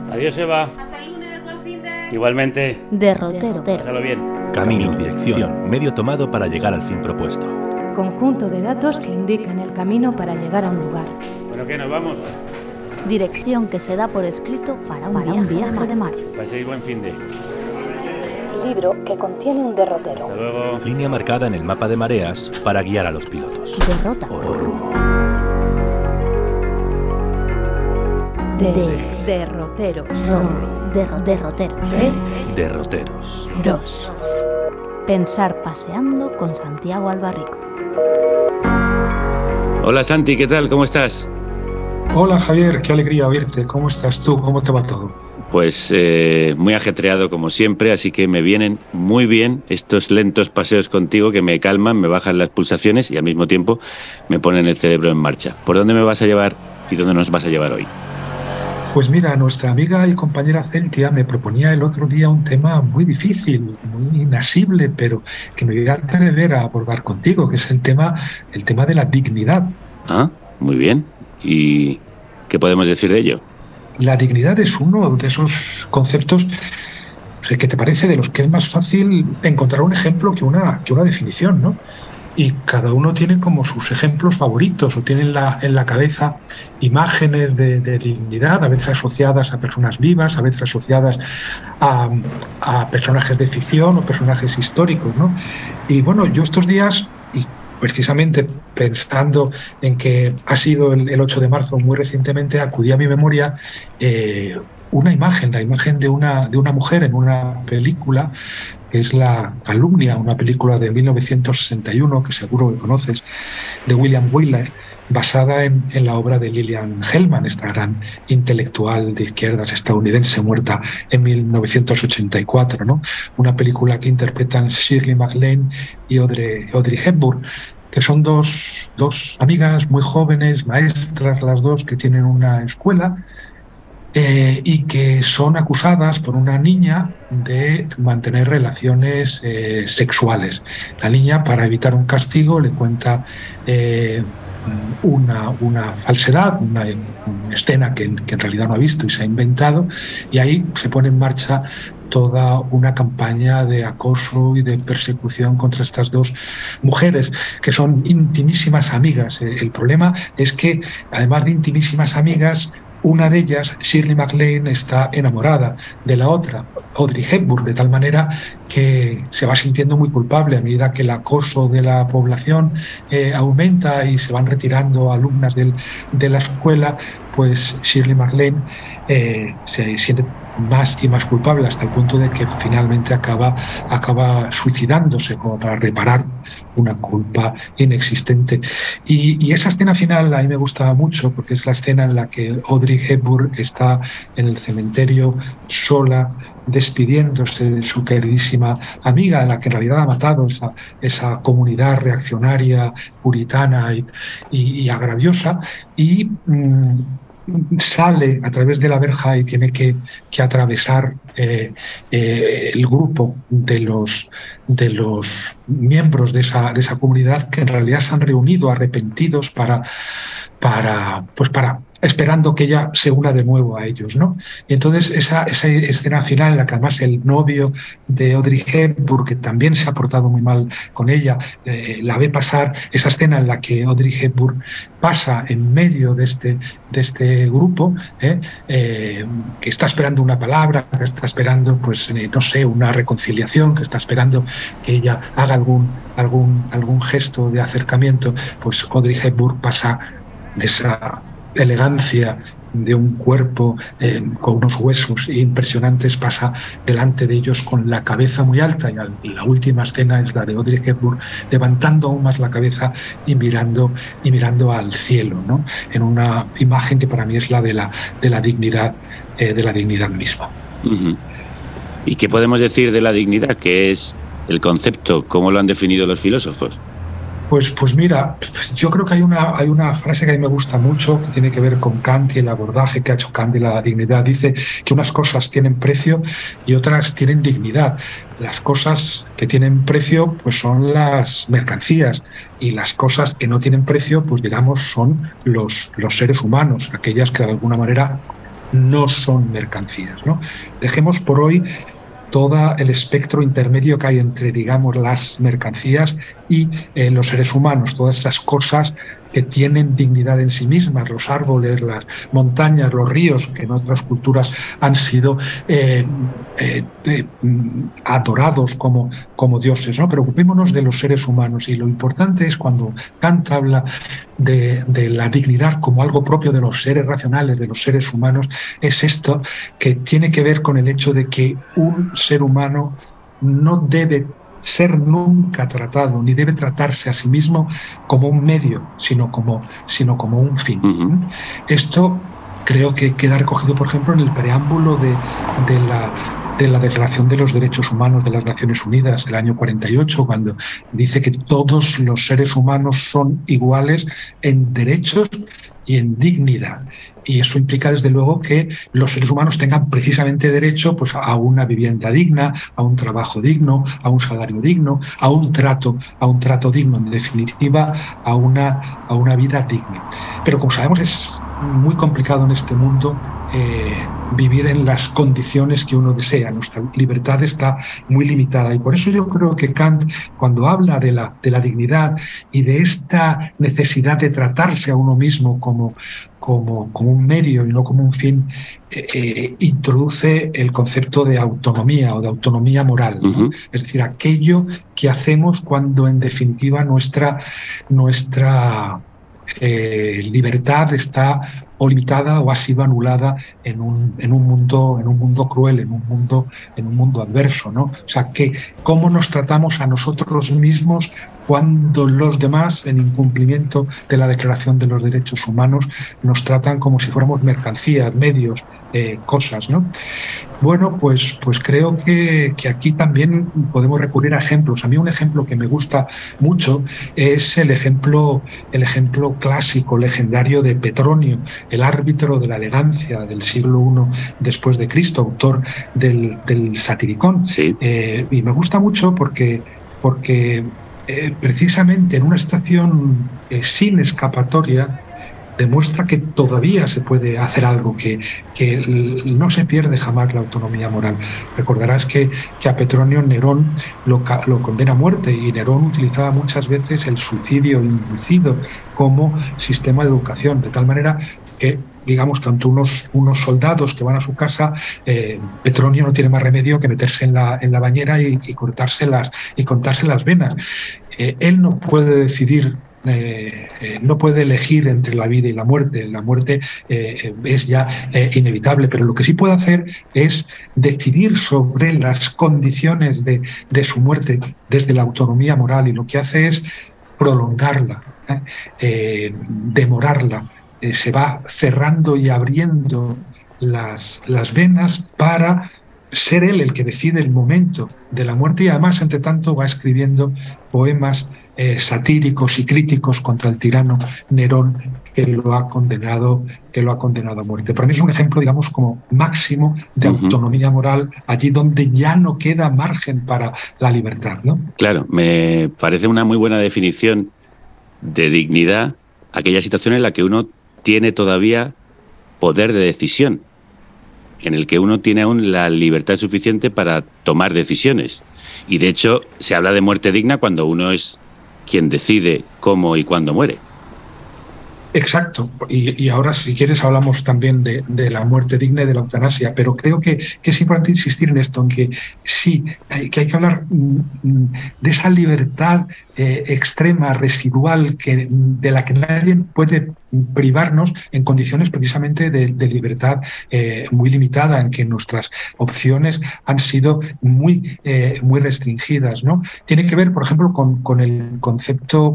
Adiós, Eva. Hasta el lunes, buen fin de... Igualmente. Derrotero. Pásalo bien. Camino, dirección, medio tomado para llegar al fin propuesto. Conjunto de datos que indican el camino para llegar a un lugar. Bueno, ¿qué? ¿Nos vamos? Dirección que se da por escrito para un viaje de mar. Paséis buen fin de... Libro que contiene un derrotero. Hasta luego. Línea marcada en el mapa de mareas para guiar a los pilotos. Derrota. O rumbo. Derroteros. Derroteros. Derroteros. Dos. Pensar paseando con Santiago Albarrico. Hola, Santi, ¿qué tal? ¿Cómo estás? Hola Javier, qué alegría verte. ¿Cómo estás tú? ¿Cómo te va todo? Pues muy ajetreado como siempre, así que me vienen muy bien estos lentos paseos contigo que me calman, me bajan las pulsaciones y al mismo tiempo me ponen el cerebro en marcha. ¿Por dónde me vas a llevar y dónde nos vas a llevar hoy? Pues mira, nuestra amiga y compañera Celtia me proponía el otro día un tema muy difícil, muy inasible, pero que me voy a atrever a abordar contigo, que es el tema de la dignidad. Ah, muy bien. ¿Y qué podemos decir de ello? La dignidad es uno de esos conceptos que te parece de los que es más fácil encontrar un ejemplo que una definición, ¿no? Y cada uno tiene como sus ejemplos favoritos o tiene en la cabeza imágenes de dignidad, a veces asociadas a personas vivas, a veces asociadas a personajes de ficción o personajes históricos, ¿no? Y bueno, yo estos días, y precisamente pensando en que ha sido el 8 de marzo muy recientemente, acudí a mi memoria la imagen de una mujer en una película, que es La Calumnia, una película de 1961 que seguro que conoces, de William Wyler, basada en la obra de Lillian Hellman, esta gran intelectual de izquierdas estadounidense muerta en 1984, ¿no? Una película que interpretan Shirley MacLaine y Audrey Hepburn, que son dos amigas muy jóvenes, maestras las dos, que tienen una escuela y que son acusadas por una niña de mantener relaciones sexuales. La niña, para evitar un castigo, le cuenta una falsedad, una escena que en realidad no ha visto y se ha inventado, y ahí se pone en marcha toda una campaña de acoso y de persecución contra estas dos mujeres, que son intimísimas amigas. El problema es que, además de intimísimas amigas, una de ellas, Shirley MacLaine, está enamorada de la otra, Audrey Hepburn, de tal manera que se va sintiendo muy culpable a medida que el acoso de la población aumenta y se van retirando alumnas de la escuela. Pues Shirley MacLaine se siente más y más culpable, hasta el punto de que finalmente acaba suicidándose como para reparar una culpa inexistente. Y esa escena final a mí me gusta mucho, porque es la escena en la que Audrey Hepburn está en el cementerio sola, despidiéndose de su queridísima amiga, a la que en realidad ha matado esa comunidad reaccionaria, puritana y agraviosa, y sale a través de la verja y tiene que atravesar el grupo de los miembros de esa comunidad, que en realidad se han reunido arrepentidos para esperando que ella se una de nuevo a ellos, ¿no? Y entonces esa escena final en la que además el novio de Audrey Hepburn, que también se ha portado muy mal con ella, la ve pasar, esa escena en la que Audrey Hepburn pasa en medio de este grupo, que está esperando una palabra, que está esperando, pues no sé, una reconciliación, que está esperando que ella haga algún gesto de acercamiento. Pues Audrey Hepburn pasa esa elegancia de un cuerpo con unos huesos impresionantes, pasa delante de ellos con la cabeza muy alta, y la última escena es la de Audrey Hepburn levantando aún más la cabeza y mirando al cielo, ¿no? En una imagen que para mí es la de la dignidad misma. Uh-huh. ¿Y qué podemos decir de la dignidad? ¿Qué es el concepto? ¿Cómo lo han definido los filósofos? Pues mira, yo creo que hay una frase que a mí me gusta mucho, que tiene que ver con Kant y el abordaje que ha hecho Kant de la dignidad. Dice que unas cosas tienen precio y otras tienen dignidad. Las cosas que tienen precio pues son las mercancías, y las cosas que no tienen precio, pues digamos, son los seres humanos, aquellas que de alguna manera no son mercancías, ¿no? Dejemos por hoy todo el espectro intermedio que hay entre, digamos, las mercancías y los seres humanos, todas esas cosas que tienen dignidad en sí mismas, los árboles, las montañas, los ríos, que en otras culturas han sido adorados como dioses, ¿no? Preocupémonos de los seres humanos, y lo importante es cuando Kant habla de la dignidad como algo propio de los seres racionales, de los seres humanos, es esto que tiene que ver con el hecho de que un ser humano no debe ser nunca tratado, ni debe tratarse a sí mismo como un medio, sino como un fin. Uh-huh. Esto creo que queda recogido, por ejemplo, en el preámbulo de la Declaración de los Derechos Humanos de las Naciones Unidas, el año 48, cuando dice que todos los seres humanos son iguales en derechos y en dignidad. Y eso implica, desde luego, que los seres humanos tengan precisamente derecho, pues, a una vivienda digna, a un trabajo digno, a un salario digno, a un trato digno, en definitiva, a una vida digna. Pero, como sabemos, es muy complicado en este mundo vivir en las condiciones que uno desea. Nuestra libertad está muy limitada, y por eso yo creo que Kant, cuando habla de la dignidad y de esta necesidad de tratarse a uno mismo como un medio y no como un fin, introduce el concepto de autonomía o de autonomía moral, ¿no? Uh-huh. Es decir, aquello que hacemos cuando, en definitiva, nuestra libertad está o limitada o ha sido anulada en un mundo cruel, en un mundo adverso, ¿no? O sea, que cómo nos tratamos a nosotros mismos cuando los demás, en incumplimiento de la Declaración de los Derechos Humanos, nos tratan como si fuéramos mercancías, medios, cosas, ¿no? Bueno, pues creo que aquí también podemos recurrir a ejemplos. A mí un ejemplo que me gusta mucho es el ejemplo clásico, legendario de Petronio, el árbitro de la elegancia del siglo I después de Cristo, autor del Satiricón. Sí. Y me gusta mucho porque precisamente en una situación sin escapatoria demuestra que todavía se puede hacer algo, que no se pierde jamás la autonomía moral. Recordarás que a Petronio Nerón lo condena a muerte, y Nerón utilizaba muchas veces el suicidio inducido como sistema de educación, de tal manera que, digamos, que ante unos soldados que van a su casa, Petronio no tiene más remedio que meterse en la bañera y cortarse las venas. Él no puede decidir, no puede elegir entre la vida y la muerte. La muerte es ya inevitable, pero lo que sí puede hacer es decidir sobre las condiciones de su muerte desde la autonomía moral, y lo que hace es prolongarla, demorarla. Se va cerrando y abriendo las venas para ser él el que decide el momento de la muerte, y además, entre tanto, va escribiendo poemas satíricos y críticos contra el tirano Nerón, que lo ha condenado a muerte. Para mí es un ejemplo, digamos, como máximo de autonomía moral, allí donde ya no queda margen para la libertad, ¿no? Claro, me parece una muy buena definición de dignidad aquella situación en la que uno tiene todavía poder de decisión, en el que uno tiene aún la libertad suficiente para tomar decisiones. Y de hecho se habla de muerte digna cuando uno es quien decide cómo y cuándo muere. Exacto, y ahora, si quieres, hablamos también de la muerte digna y de la eutanasia, pero creo que es importante insistir en esto, en que sí, que hay que hablar de esa libertad extrema, residual, de la que nadie puede privarnos en condiciones precisamente de libertad muy limitada, en que nuestras opciones han sido muy restringidas, ¿no? Tiene que ver, por ejemplo, con el concepto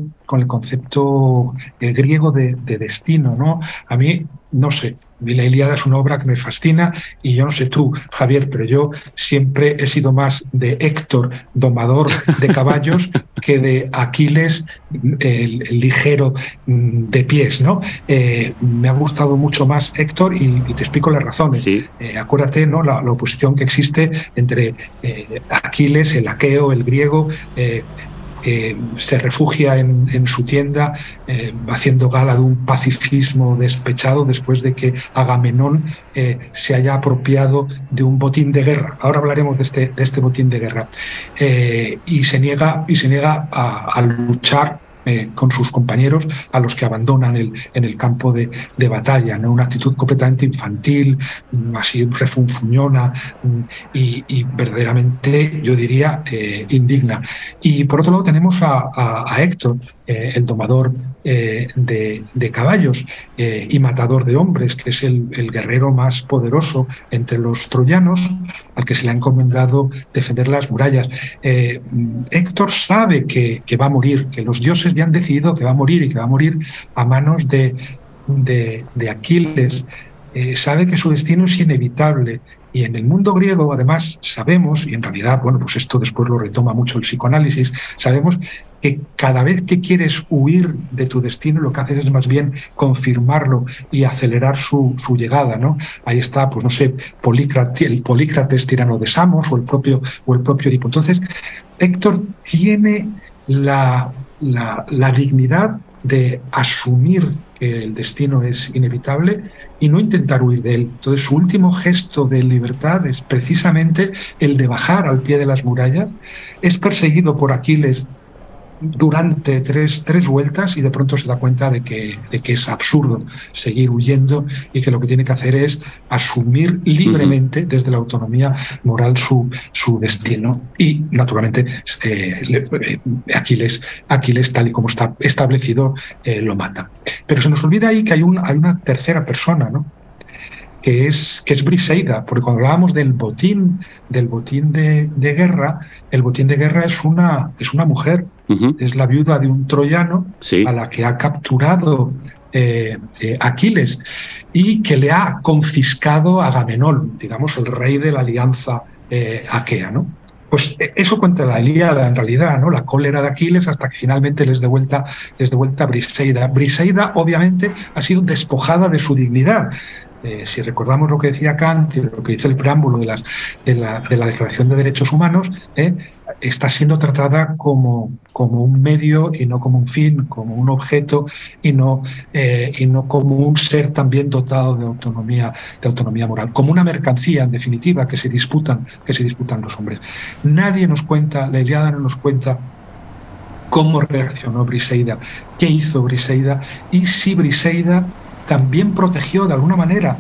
griego de destino, ¿no? A mí, no sé, la Ilíada es una obra que me fascina, y yo no sé tú, Javier, pero yo siempre he sido más de Héctor, domador de caballos, que de Aquiles, el ligero de pies, ¿no? Me ha gustado mucho más Héctor, y te explico las razones. Sí. Acuérdate, ¿no?, la oposición que existe entre Aquiles, el aqueo, el griego, se refugia en su tienda haciendo gala de un pacifismo despechado después de que Agamenón se haya apropiado de un botín de guerra. Ahora hablaremos de este botín de guerra. Y se niega a luchar con sus compañeros a los que abandonan en el campo de batalla, ¿no? Una actitud completamente infantil, así refunfuñona y verdaderamente, yo diría, indigna. Y por otro lado tenemos a Héctor, el domador de caballos y matador de hombres, que es el guerrero más poderoso entre los troyanos, al que se le ha encomendado defender las murallas. Héctor sabe que va a morir, que los dioses ya han decidido que va a morir y que va a morir a manos de Aquiles. Sabe que su destino es inevitable. Y en el mundo griego, además, sabemos, y en realidad, bueno, pues esto después lo retoma mucho el psicoanálisis, sabemos que cada vez que quieres huir de tu destino, lo que haces es más bien confirmarlo y acelerar su llegada, ¿no? Ahí está, pues no sé, el Polícrates tirano de Samos o el propio Edipo. Entonces, Héctor tiene la dignidad de asumir que el destino es inevitable y no intentar huir de él. Entonces, su último gesto de libertad es precisamente el de bajar al pie de las murallas. Es perseguido por Aquiles durante tres vueltas y de pronto se da cuenta de que es absurdo seguir huyendo y que lo que tiene que hacer es asumir libremente desde la autonomía moral su destino. Y naturalmente Aquiles, tal y como está establecido, lo mata. Pero se nos olvida ahí que hay una tercera persona, ¿no? que es Briseida, porque cuando hablábamos del botín de guerra, el botín de guerra es una mujer, es la viuda de un troyano, sí, a la que ha capturado Aquiles y que le ha confiscado a Agamenón, digamos el rey de la alianza aquea, ¿no? Pues eso cuenta la Ilíada en realidad, ¿no? La cólera de Aquiles hasta que finalmente les de vuelta Briseida. Briseida obviamente ha sido despojada de su dignidad. Si recordamos lo que decía Kant y lo que dice el preámbulo de la Declaración de Derechos Humanos, está siendo tratada como un medio y no como un fin, como un objeto y no como un ser también dotado de autonomía moral, como una mercancía en definitiva que se disputan los hombres. Nadie nos cuenta, la Ilíada no nos cuenta cómo reaccionó Briseida, qué hizo Briseida y si Briseida también protegió de alguna manera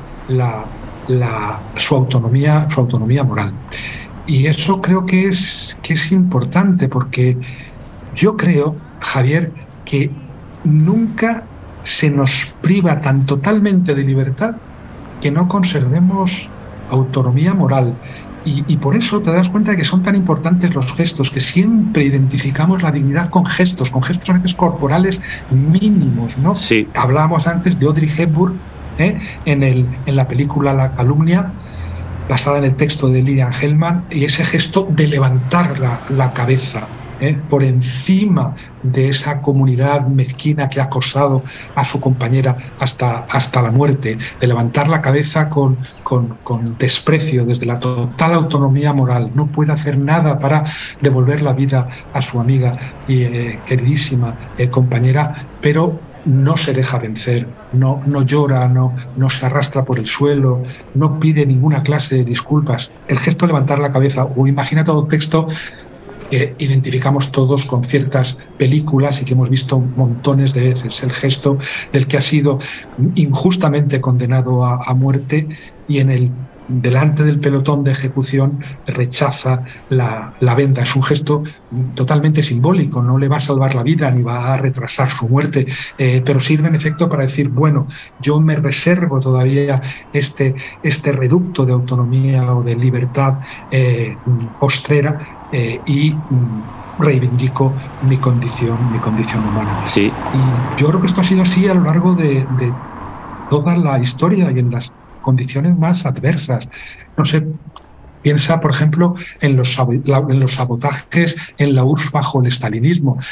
su autonomía moral. Y eso creo que es importante, porque yo creo, Javier, que nunca se nos priva tan totalmente de libertad que no conservemos autonomía moral. Y por eso te das cuenta de que son tan importantes los gestos, que siempre identificamos la dignidad con gestos a veces corporales mínimos, ¿no? Sí. Hablábamos antes de Audrey Hepburn en la película La calumnia, basada en el texto de Lilian Hellman, y ese gesto de levantar la cabeza por encima de esa comunidad mezquina que ha acosado a su compañera hasta la muerte, de levantar la cabeza con desprecio desde la total autonomía moral. No puede hacer nada para devolver la vida a su amiga y queridísima compañera, pero no se deja vencer, no llora, no se arrastra por el suelo, no pide ninguna clase de disculpas. El gesto de levantar la cabeza, o imagina todo texto que identificamos todos con ciertas películas y que hemos visto montones de veces, el gesto del que ha sido injustamente condenado a muerte y delante del pelotón de ejecución rechaza la venda. Es un gesto totalmente simbólico, no le va a salvar la vida ni va a retrasar su muerte, pero sirve en efecto para decir, bueno, yo me reservo todavía este reducto de autonomía o de libertad postrera y reivindico mi condición humana. Sí. Y yo creo que esto ha sido así a lo largo de toda la historia y en las condiciones más adversas. No sé, piensa, por ejemplo, en los sabotajes en la URSS bajo el estalinismo.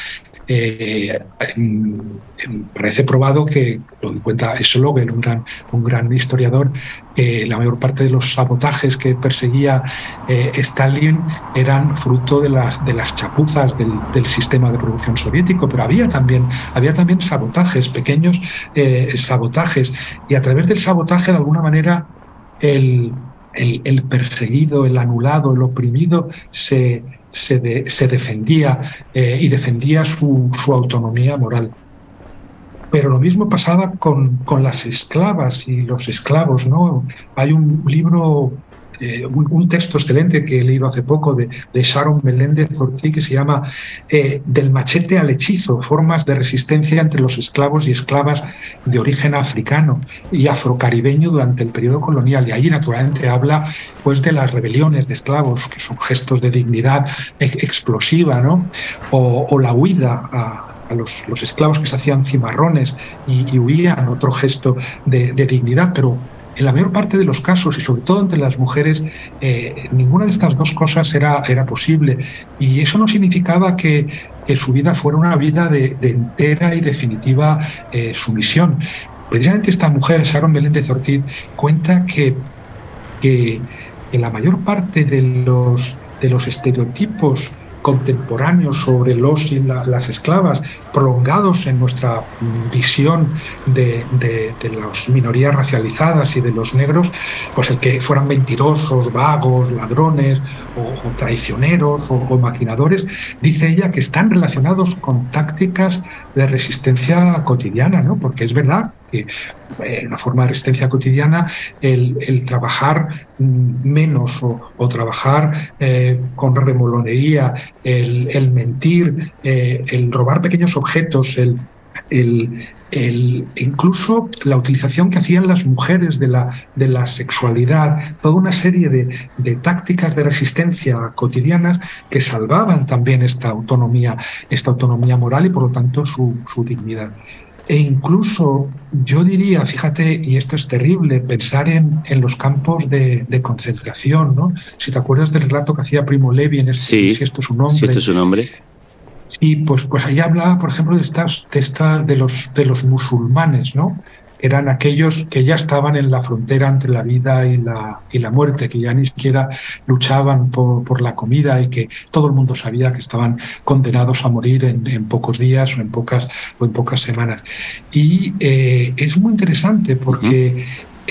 Parece probado que, lo cuenta Sloger, un gran historiador, la mayor parte de los sabotajes que perseguía Stalin eran fruto de las chapuzas del sistema de producción soviético, pero había también sabotajes, pequeños sabotajes, y a través del sabotaje, de alguna manera, el perseguido, el anulado, el oprimido se defendía y defendía su autonomía moral. Pero lo mismo pasaba con las esclavas y los esclavos, ¿no? Hay un libro, un texto excelente que he leído hace poco de Sharon Meléndez Ortiz, que se llama Del machete al hechizo, formas de resistencia entre los esclavos y esclavas de origen africano y afrocaribeño durante el periodo colonial. Y allí, naturalmente, habla pues de las rebeliones de esclavos, que son gestos de dignidad explosiva, ¿no? O la huida a los esclavos que se hacían cimarrones y huían, otro gesto de dignidad. Pero en la mayor parte de los casos, y sobre todo entre las mujeres, ninguna de estas dos cosas era posible. Y eso no significaba que su vida fuera una vida de entera y definitiva sumisión. Precisamente esta mujer, Sharon Meléndez Ortiz, cuenta que la mayor parte de los estereotipos contemporáneos sobre los y las esclavas, prolongados en nuestra visión de las minorías racializadas y de los negros, pues el que fueran mentirosos, vagos, ladrones o traicioneros o maquinadores, dice ella que están relacionados con tácticas de resistencia cotidiana, ¿no? Porque es verdad que una forma de resistencia cotidiana, el trabajar menos o trabajar con remolonería, el mentir, el robar pequeños objetos, incluso la utilización que hacían las mujeres de la sexualidad, toda una serie de tácticas de resistencia cotidianas que salvaban también esta autonomía moral y por lo tanto su dignidad. E incluso yo diría, fíjate, y esto es terrible, pensar en los campos de concentración, ¿no? Si te acuerdas del relato que hacía Primo Levi en Si esto es un hombre. Si esto es un hombre. Sí, pues ahí hablaba, por ejemplo, de los musulmanes, ¿no? Eran aquellos que ya estaban en la frontera entre la vida y la muerte, que ya ni siquiera luchaban por la comida y que todo el mundo sabía que estaban condenados a morir en pocos días o en pocas semanas. Y es muy interesante porque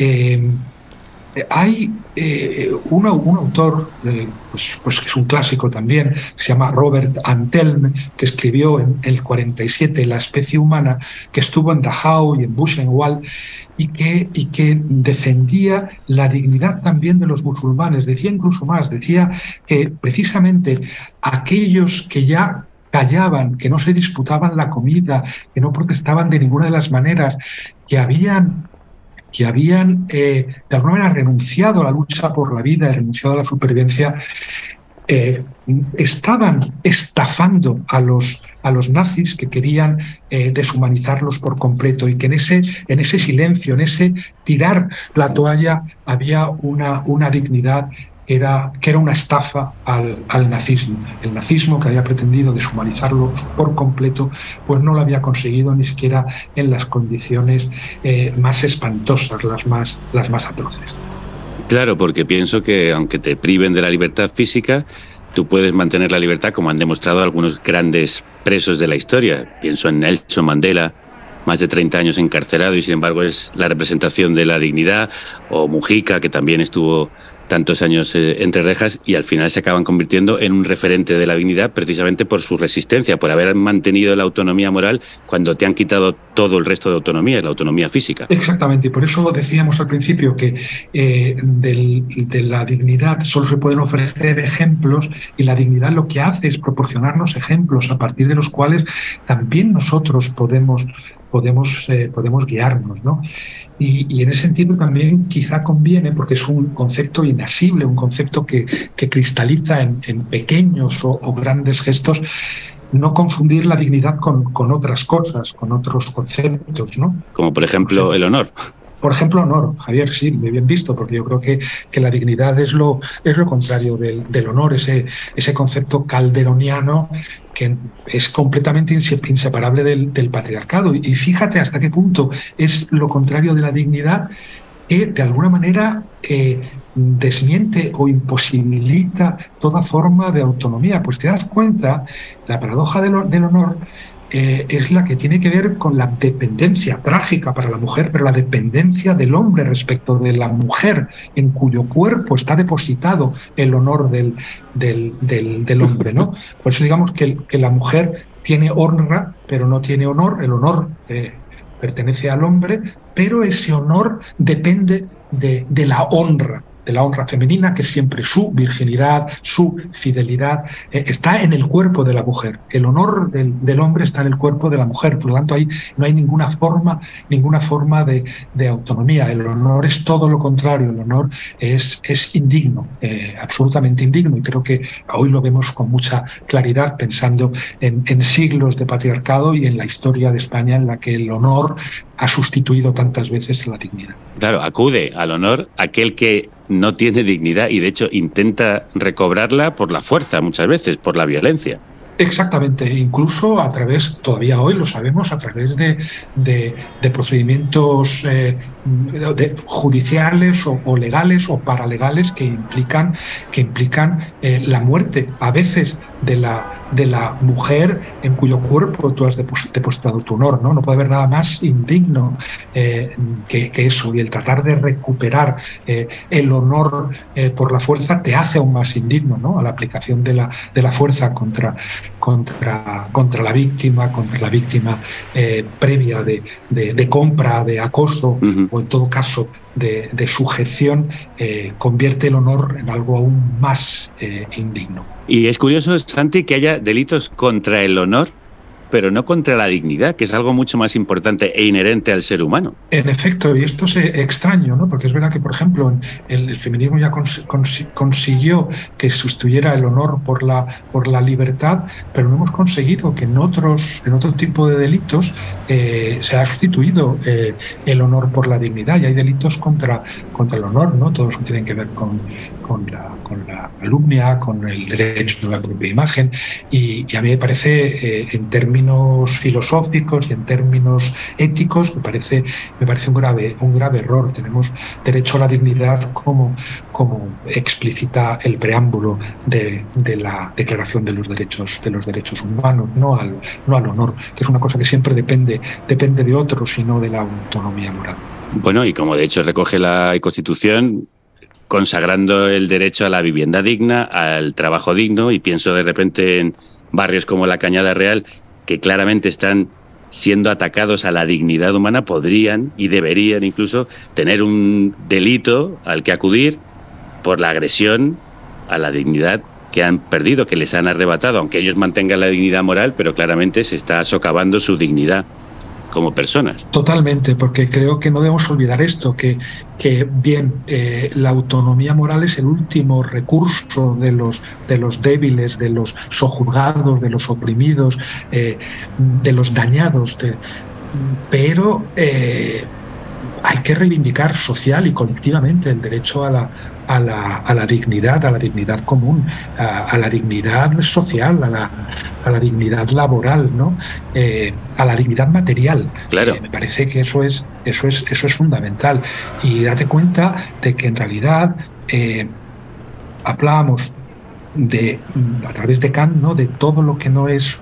hay un autor, pues que es un clásico también, que se llama Robert Antelme, que escribió en el 47 La especie humana, que estuvo en Dachau y en Buchenwald, y que defendía la dignidad también de los musulmanes. Decía incluso más, decía que precisamente aquellos que ya callaban, que no se disputaban la comida, que no protestaban de ninguna de las maneras, que habían de alguna manera renunciado a la lucha por la vida, renunciado a la supervivencia, estaban estafando a los nazis, que querían deshumanizarlos por completo, y que en ese silencio, en ese tirar la toalla, había una dignidad que era una estafa al nazismo. El nazismo, que había pretendido deshumanizarlos por completo, pues no lo había conseguido ni siquiera en las condiciones más espantosas, las más atroces. Claro, porque pienso que aunque te priven de la libertad física, tú puedes mantener la libertad, como han demostrado algunos grandes presos de la historia. Pienso en Nelson Mandela, más de 30 años encarcelado y sin embargo es la representación de la dignidad, o Mujica, que también estuvo tantos años entre rejas y al final se acaban convirtiendo en un referente de la dignidad precisamente por su resistencia, por haber mantenido la autonomía moral cuando te han quitado todo el resto de autonomía, la autonomía física. Exactamente, y por eso decíamos al principio que de la dignidad solo se pueden ofrecer ejemplos, y la dignidad lo que hace es proporcionarnos ejemplos a partir de los cuales también nosotros podemos guiarnos, ¿no? Y en ese sentido también quizá conviene, porque es un concepto inasible, un concepto que cristaliza en pequeños o grandes gestos, no confundir la dignidad con otras cosas, con otros conceptos, ¿no? Como por ejemplo el honor. Por ejemplo, honor, Javier, sí, muy bien visto, porque yo creo que la dignidad es lo contrario del honor, ese concepto calderoniano que es completamente inseparable del patriarcado. Y fíjate hasta qué punto es lo contrario de la dignidad, que de alguna manera desmiente o imposibilita toda forma de autonomía. Pues te das cuenta, la paradoja del honor es la que tiene que ver con la dependencia trágica para la mujer, pero la dependencia del hombre respecto de la mujer, en cuyo cuerpo está depositado el honor del hombre, ¿no? Por eso digamos que la mujer tiene honra, pero no tiene honor. El honor pertenece al hombre, pero ese honor depende de la honra femenina, que es siempre su virginidad, su fidelidad, está en el cuerpo de la mujer. El honor del hombre está en el cuerpo de la mujer, por lo tanto ahí no hay ninguna forma de autonomía. El honor es todo lo contrario, el honor es indigno, absolutamente indigno, y creo que hoy lo vemos con mucha claridad pensando en siglos de patriarcado y en la historia de España, en la que el honor ha sustituido tantas veces la dignidad. Claro, acude al honor aquel que no tiene dignidad y de hecho intenta recobrarla por la fuerza muchas veces, por la violencia. Exactamente, incluso a través, todavía hoy lo sabemos, a través de procedimientos judiciales o legales o paralegales que implican la muerte, a veces de la mujer en cuyo cuerpo tú has depositado tu honor, ¿no? No puede haber nada más indigno que eso, y el tratar de recuperar el honor por la fuerza te hace aún más indigno, ¿no? A la aplicación de la fuerza contra la víctima previa de compra, de acoso, o en todo caso de sujeción, convierte el honor en algo aún más indigno. Y es curioso, Santi, que haya delitos contra el honor, pero no contra la dignidad, que es algo mucho más importante e inherente al ser humano. En efecto, y esto es extraño, ¿no? Porque es verdad que, por ejemplo, el feminismo ya consiguió que sustituyera el honor por la libertad, pero no hemos conseguido que en otro tipo de delitos se ha sustituido el honor por la dignidad, y hay delitos contra el honor, ¿no? Todos tienen que ver con la calumnia, con el derecho a la propia imagen, y a mí me parece, en términos filosóficos y en términos éticos, me parece un grave error. Tenemos derecho a la dignidad como explicita el preámbulo de la Declaración de los Derechos Humanos, no al honor, que es una cosa que siempre depende de otros y no de la autonomía moral. Bueno, y como de hecho recoge la Constitución, consagrando el derecho a la vivienda digna, al trabajo digno, y pienso de repente en barrios como la Cañada Real, que claramente están siendo atacados a la dignidad humana, podrían y deberían incluso tener un delito al que acudir por la agresión a la dignidad que han perdido, que les han arrebatado, aunque ellos mantengan la dignidad moral, pero claramente se está socavando su dignidad como personas. Totalmente, porque creo que no debemos olvidar esto, que la autonomía moral es el último recurso de los débiles, de los sojuzgados, de los oprimidos, de los dañados, pero hay que reivindicar social y colectivamente el derecho a la dignidad común, a la dignidad social, a la dignidad laboral, ¿no? A la dignidad material. Claro. Me parece que eso es fundamental. Y date cuenta de que en realidad hablábamos a través de Kant, ¿no? De todo lo que no es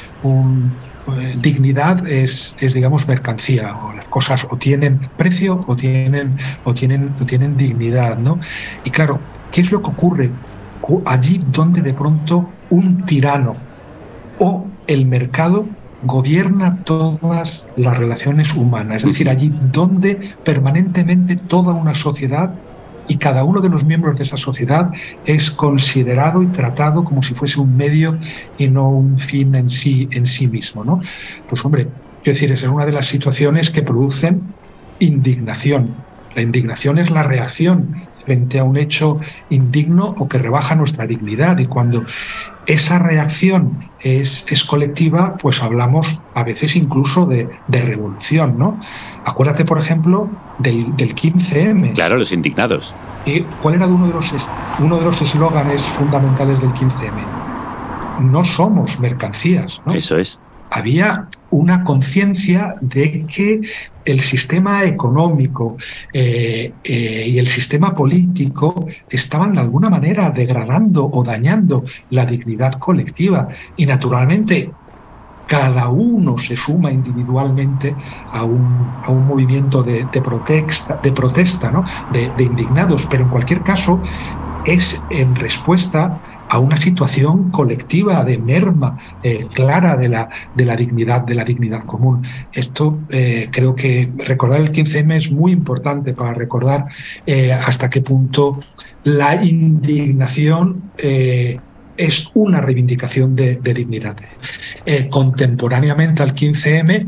dignidad es digamos mercancía, o las cosas o tienen precio o tienen dignidad, ¿no? Y claro, ¿qué es lo que ocurre allí donde de pronto un tirano o el mercado gobierna todas las relaciones humanas? Es decir, allí donde permanentemente toda una sociedad y cada uno de los miembros de esa sociedad es considerado y tratado como si fuese un medio y no un fin en sí mismo, ¿no? Pues hombre, quiero decir, esa es una de las situaciones que producen indignación. La indignación es la reacción frente a un hecho indigno o que rebaja nuestra dignidad, y cuando esa reacción es colectiva, pues hablamos a veces incluso de revolución, ¿no? Acuérdate, por ejemplo, del 15M. Claro, los indignados. ¿Y cuál era uno de los eslóganes fundamentales del 15M? no somos mercancías, ¿no? Eso es. Había una conciencia de que el sistema económico y el sistema político estaban de alguna manera degradando o dañando la dignidad colectiva. Y naturalmente cada uno se suma individualmente a un movimiento de protesta, ¿no? de indignados, pero en cualquier caso es en respuesta a una situación colectiva de merma clara de la dignidad común. Esto creo que recordar el 15M es muy importante para recordar hasta qué punto la indignación es una reivindicación de dignidad. Contemporáneamente al 15M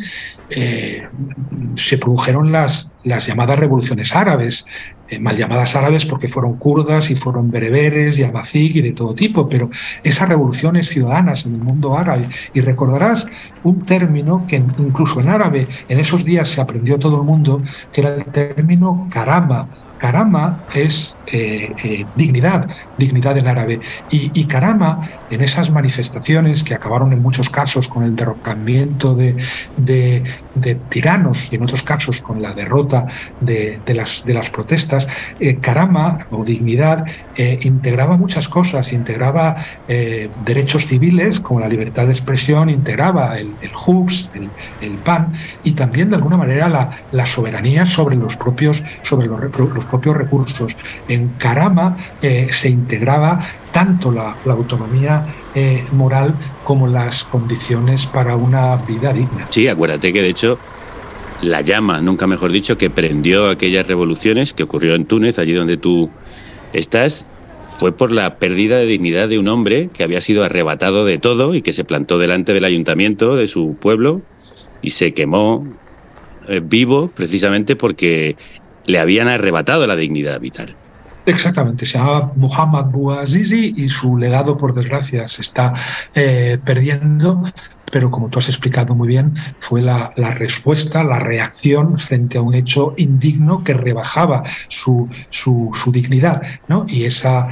se produjeron las llamadas revoluciones árabes, mal llamadas árabes porque fueron kurdas y fueron bereberes y amazic y de todo tipo, pero esas revoluciones ciudadanas en el mundo árabe. Y recordarás un término que incluso en árabe en esos días se aprendió todo el mundo, que era el término karama. Karama es dignidad en árabe. Y karama, en esas manifestaciones que acabaron en muchos casos con el derrocamiento de tiranos y en otros casos con la derrota de las protestas, karama o dignidad integraba muchas cosas, integraba derechos civiles como la libertad de expresión, integraba el hubs, el pan, y también de alguna manera la soberanía sobre los propios recursos. En karama se integraba tanto la autonomía moral como las condiciones para una vida digna. Sí, acuérdate que de hecho la llama, nunca mejor dicho, que prendió aquellas revoluciones que ocurrió en Túnez, allí donde tú estás, fue por la pérdida de dignidad de un hombre que había sido arrebatado de todo y que se plantó delante del ayuntamiento de su pueblo y se quemó vivo precisamente porque le habían arrebatado la dignidad vital. Exactamente, se llamaba Muhammad Bouazizi y su legado, por desgracia, se está perdiendo, pero como tú has explicado muy bien, fue la respuesta, la reacción frente a un hecho indigno que rebajaba su dignidad, ¿no? Y esa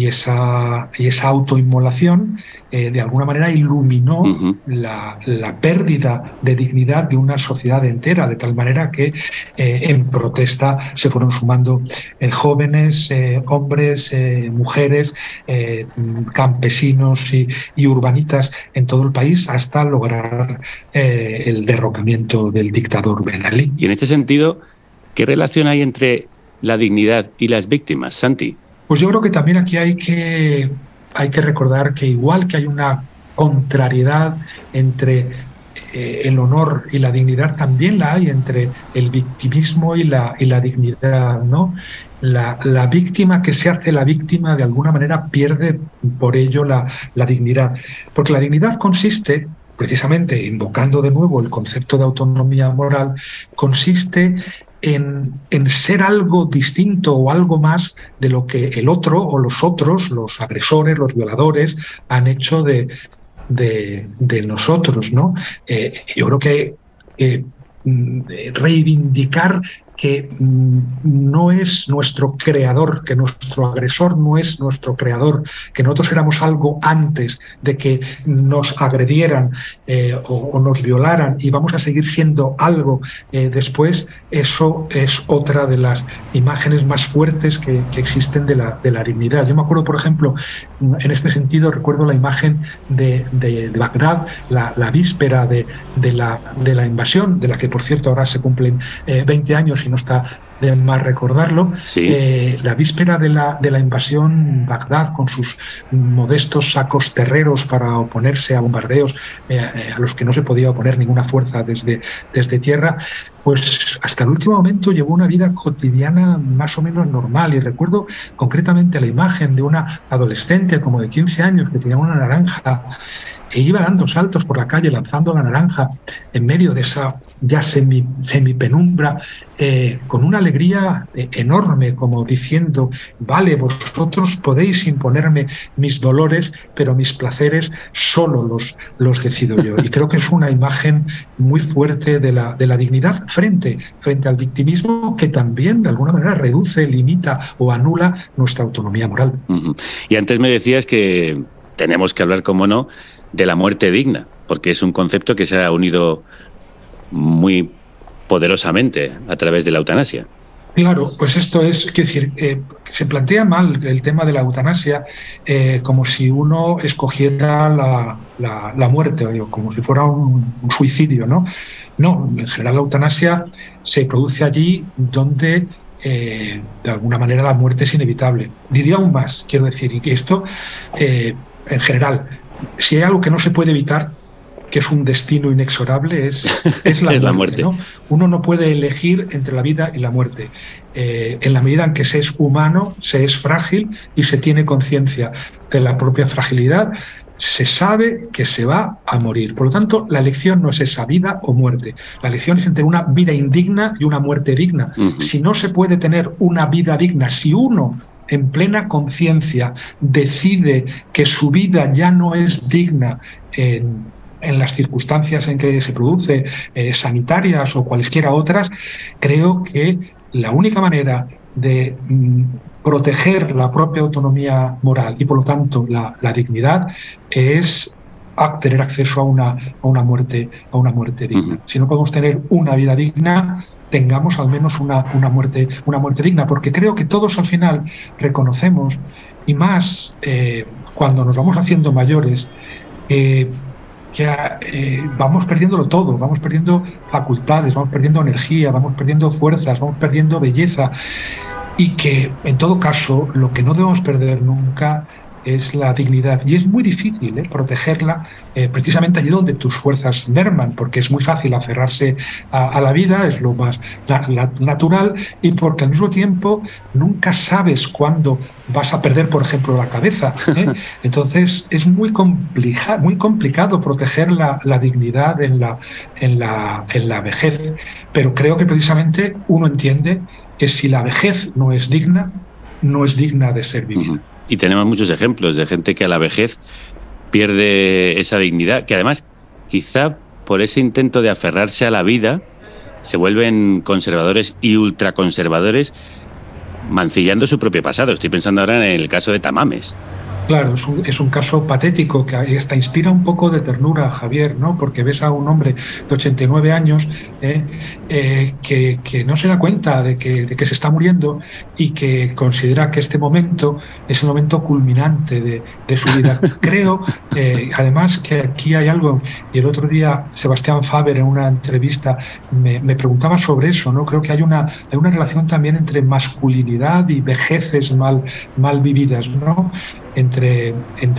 autoinmolación de alguna manera iluminó la pérdida de dignidad de una sociedad entera, de tal manera que en protesta se fueron sumando jóvenes, hombres, mujeres, campesinos y urbanitas en todo el país hasta lograr el derrocamiento del dictador Ben Ali. Y en este sentido, ¿qué relación hay entre la dignidad y las víctimas, Santi? Pues yo creo que también aquí hay que recordar que igual que hay una contrariedad entre el honor y la dignidad, también la hay entre el victimismo y la dignidad, ¿no? La víctima que se hace la víctima de alguna manera pierde por ello la dignidad, porque la dignidad consiste, precisamente invocando de nuevo el concepto de autonomía moral, consiste en ser algo distinto o algo más de lo que el otro o los otros, los agresores, los violadores, han hecho de nosotros, ¿no? Yo creo que reivindicar que no es nuestro creador, que nuestro agresor no es nuestro creador, que nosotros éramos algo antes de que nos agredieran o nos violaran y vamos a seguir siendo algo después, eso es otra de las imágenes más fuertes que existen de la dignidad. Yo me acuerdo, por ejemplo, en este sentido, recuerdo la imagen de Bagdad, la víspera de la invasión, de la que, por cierto, ahora se cumplen 20 años y no está de más recordarlo. Sí. La víspera de la invasión, Bagdad, con sus modestos sacos terreros para oponerse a bombardeos a los que no se podía oponer ninguna fuerza desde tierra, pues hasta el último momento llevó una vida cotidiana más o menos normal. Y recuerdo concretamente la imagen de una adolescente como de 15 años que tenía una naranja e iba dando saltos por la calle lanzando la naranja en medio de esa ya semipenumbra, con una alegría enorme, como diciendo: vale, vosotros podéis imponerme mis dolores, pero mis placeres solo los decido yo. Y creo que es una imagen muy fuerte de la dignidad frente al victimismo, que también de alguna manera reduce, limita o anula nuestra autonomía moral. Y antes me decías que tenemos que hablar, como no, de la muerte digna, porque es un concepto que se ha unido muy poderosamente a través de la eutanasia. Claro, pues esto es, quiero decir, se plantea mal el tema de la eutanasia como si uno escogiera la muerte, o como si fuera un suicidio, ¿no? No, en general la eutanasia se produce allí donde de alguna manera la muerte es inevitable. Diría aún más, quiero decir, y que esto, en general, si hay algo que no se puede evitar, que es un destino inexorable, es la es muerte, la muerte. ¿no? Uno no puede elegir entre la vida y la muerte. En la medida en que se es humano, se es frágil y se tiene conciencia de la propia fragilidad, se sabe que se va a morir. Por lo tanto, la elección no es esa, vida o muerte. La elección es entre una vida indigna y una muerte digna. Uh-huh. Si no se puede tener una vida digna, si uno en plena conciencia decide que su vida ya no es digna en las circunstancias en que se produce, sanitarias o cualesquiera otras, creo que la única manera de proteger la propia autonomía moral y, por lo tanto, la dignidad es tener acceso a una muerte digna. Uh-huh. Si no podemos tener una vida digna, tengamos al menos una muerte digna, porque creo que todos al final reconocemos, y más cuando nos vamos haciendo mayores, vamos perdiéndolo todo, vamos perdiendo facultades, vamos perdiendo energía, vamos perdiendo fuerzas, vamos perdiendo belleza, y que en todo caso lo que no debemos perder nunca es la dignidad. Y es muy difícil protegerla precisamente allí donde tus fuerzas merman, porque es muy fácil aferrarse a la vida, es lo más natural, y porque al mismo tiempo nunca sabes cuándo vas a perder, por ejemplo, la cabeza. Entonces es muy complicado proteger la dignidad en la vejez. Pero creo que precisamente uno entiende que si la vejez no es digna de ser vivida. Uh-huh. Y tenemos muchos ejemplos de gente que a la vejez pierde esa dignidad, que además quizá por ese intento de aferrarse a la vida se vuelven conservadores y ultraconservadores, mancillando su propio pasado. Estoy pensando ahora en el caso de Tamames. Claro, es un caso patético que hasta inspira un poco de ternura, Javier, ¿no? Porque ves a un hombre de 89 años que no se da cuenta de que se está muriendo y que considera que este momento es el momento culminante de su vida. Creo, además, que aquí hay algo, y el otro día Sebastián Faber en una entrevista me preguntaba sobre eso, ¿no? Creo que hay una relación también entre masculinidad y vejeces mal vividas, ¿no? Entre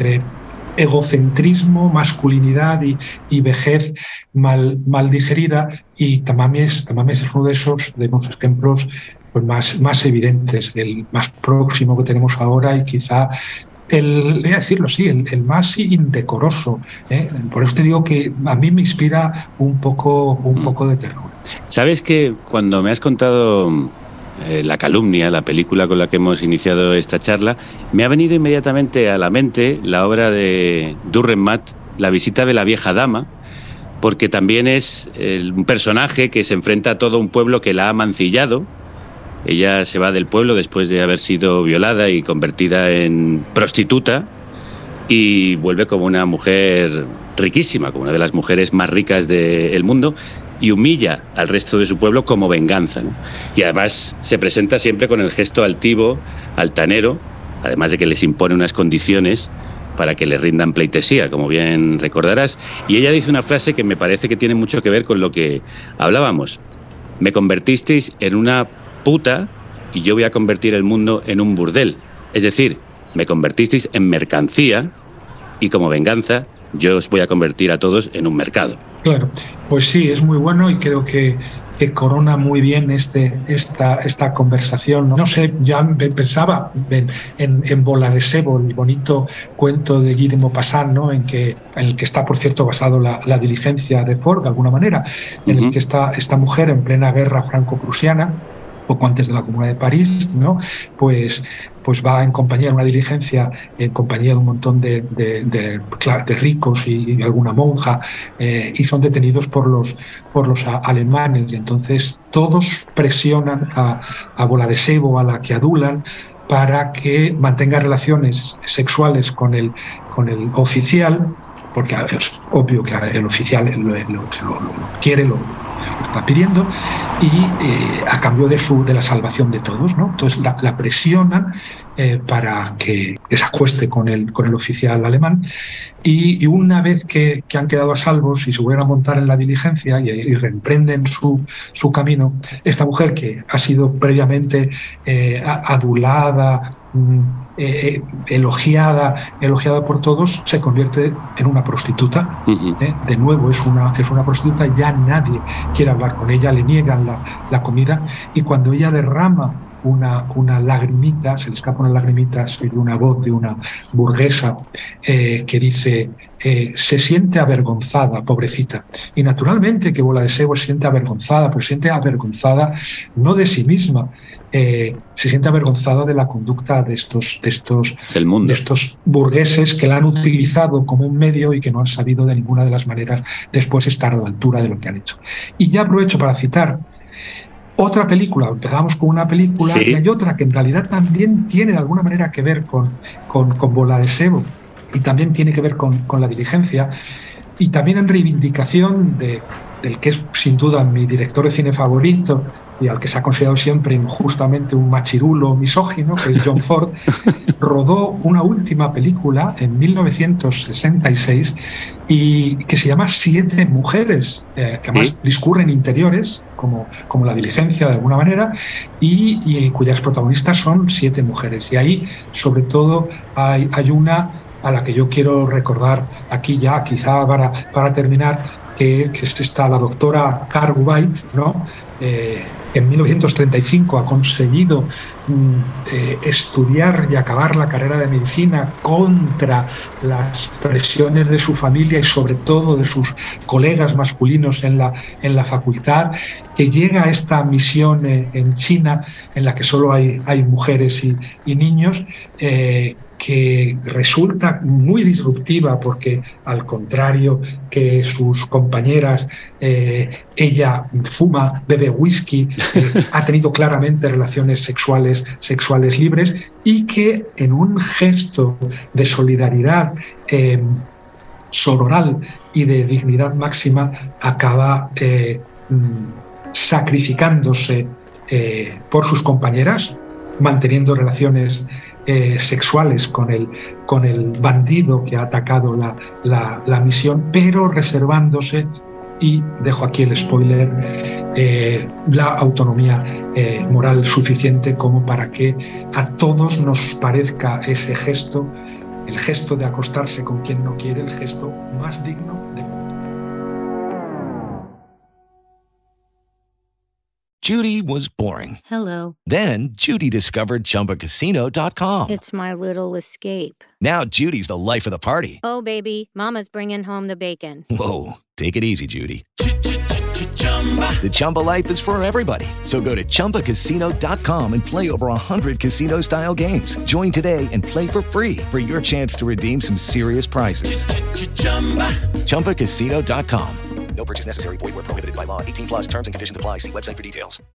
egocentrismo, masculinidad y vejez mal digerida, y Tamames es uno de esos ejemplos pues más evidentes, el más próximo que tenemos ahora, y quizá voy a decirlo así, el más indecoroso. Por eso te digo que a mí me inspira un poco de ternura. ¿Sabes que cuando me has contado La calumnia, la película con la que hemos iniciado esta charla, me ha venido inmediatamente a la mente la obra de Dürrenmatt, La visita de la vieja dama, porque también es un personaje que se enfrenta a todo un pueblo que la ha mancillado. Ella se va del pueblo después de haber sido violada y convertida en prostituta, y vuelve como una mujer riquísima, como una de las mujeres más ricas del mundo, y humilla al resto de su pueblo como venganza, ¿no? Y además se presenta siempre con el gesto altivo, altanero, además de que les impone unas condiciones para que le rindan pleitesía, como bien recordarás. Y ella dice una frase que me parece que tiene mucho que ver con lo que hablábamos. Me convertisteis en una puta y yo voy a convertir el mundo en un burdel. Es decir, me convertisteis en mercancía y como venganza yo os voy a convertir a todos en un mercado. Claro, pues sí, es muy bueno, y creo que corona muy bien esta conversación, ¿no? No sé, ya pensaba en Bola de Sebo, el bonito cuento de Guy de Maupassant, ¿no? en el que está, por cierto, basado la diligencia de Ford, de alguna manera, en el que esta mujer en plena guerra franco-prusiana, poco antes de la Comuna de París, ¿no? Pues va en compañía, en una diligencia, en compañía de un montón de ricos y alguna monja, y son detenidos por los alemanes, y entonces todos presionan a Bola de Sebo, a la que adulan, para que mantenga relaciones sexuales con el con el oficial, porque es obvio que el oficial lo quiere, lo está pidiendo, y a cambio de la salvación de todos, ¿no? Entonces la presionan para que se acueste con el oficial alemán, y una vez que han quedado a salvos y se vuelven a montar en la diligencia y reemprenden su camino, esta mujer, que ha sido previamente adulada, elogiada por todos, se convierte en una prostituta. De nuevo es una prostituta, ya nadie quiere hablar con ella, le niegan la comida, y cuando ella derrama una lagrimita, se le escapa una lagrimita, de una voz de una burguesa que dice, se siente avergonzada, pobrecita. Y naturalmente que Bola de Sebo se siente avergonzada, pero se siente avergonzada no de sí misma, se siente avergonzada de la conducta de estos burgueses que la han utilizado como un medio y que no han sabido de ninguna de las maneras después estar a la altura de lo que han hecho. Y ya aprovecho para citar otra película. Empezamos con una película, sí, y hay otra que en realidad también tiene de alguna manera que ver con Bola de Sebo, y también tiene que ver con la diligencia, y también en reivindicación del que es sin duda mi director de cine favorito y al que se ha considerado siempre injustamente un machirulo misógino, que es John Ford. Rodó una última película en 1966 y que se llama Siete mujeres, que además discurren interiores, como la diligencia de alguna manera, y cuyas protagonistas son 7 mujeres. Y ahí, sobre todo, hay una a la que yo quiero recordar aquí ya, quizá para terminar, que es esta, la doctora Cartwright, ¿no? Que en 1935 ha conseguido estudiar y acabar la carrera de medicina contra las presiones de su familia y sobre todo de sus colegas masculinos en la facultad, que llega a esta misión en China en la que solo hay mujeres y niños, que resulta muy disruptiva porque, al contrario que sus compañeras, ella fuma, bebe whisky, ha tenido claramente relaciones sexuales libres, y que en un gesto de solidaridad sororal y de dignidad máxima acaba sacrificándose por sus compañeras, manteniendo relaciones sexuales con el bandido que ha atacado la misión, pero reservándose, y dejo aquí el spoiler, la autonomía moral suficiente como para que a todos nos parezca ese gesto, el gesto de acostarse con quien no quiere, el gesto más digno del mundo. Judy was boring. Hello. Then Judy discovered ChumbaCasino.com. It's my little escape. Now Judy's the life of the party. Oh, baby, mama's bringing home the bacon. Whoa, take it easy, Judy. The Chumba life is for everybody. So go to ChumbaCasino.com and play over 100 casino-style games. Join today and play for free for your chance to redeem some serious prizes. ChumbaCasino.com. No purchase necessary. Void where prohibited by law. 18+ terms and conditions apply. See website for details.